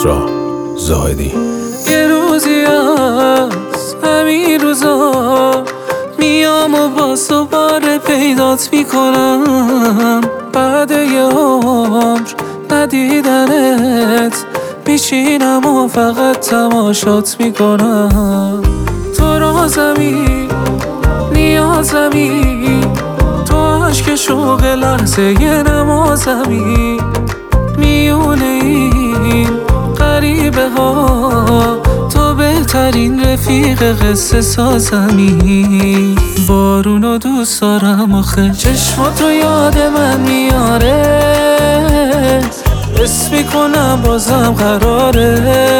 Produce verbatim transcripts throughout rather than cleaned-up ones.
کسرا زاهدی. یه روزی از همین روزا میام و باز دوباره پیدات میکنم. بعد یه عمر ندیدنت میشینم و فقط تماشات میکنم. تو رازمی نیازمی، تو عشق شوق لحظه یه نمازمی. میونه این غریبه ها تو بهترین رفیق قصه سازمی. بارونو دوست دارم آخه چشماتو یاد من میاره. حس میکنم بازم قراره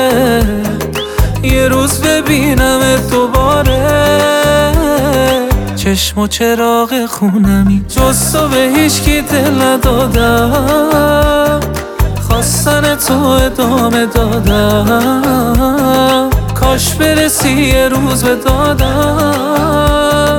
یه روز ببینمت دوباره. چشم و چراغ خونمی جز تو به هیچکی دل ندادم. خواستن تو ادامه دادم، کاش برسی یه روز به دادم.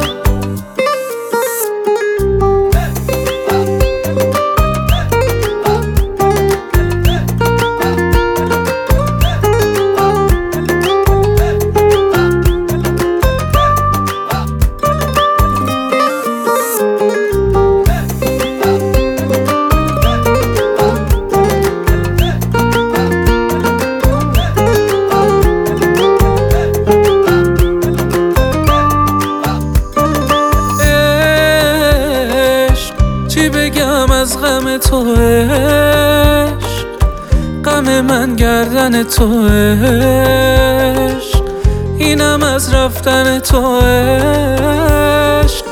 چی بگم از غم تو عشق، غم من گردن تو عشق، اینم از رفتن تو عشق.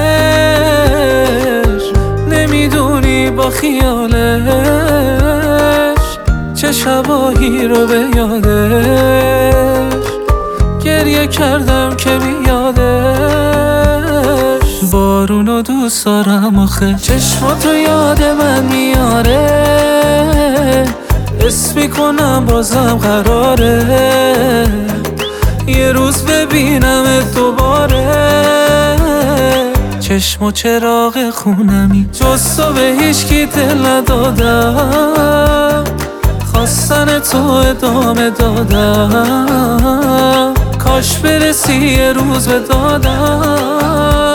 عشق نمیدونی با خیالش چه شبایی رو به یادش گریه کردم که بیادش. بارونو دوست دارم آخه چشماتو یاد من میاره. حس میکنم بازم قراره یه روز ببینمت دوباره. چشم و چراغ خونمی جز تو به هیچکی دل ندادم. خواستن تو ادامه دادم، کاش برسی یه روز به دادم.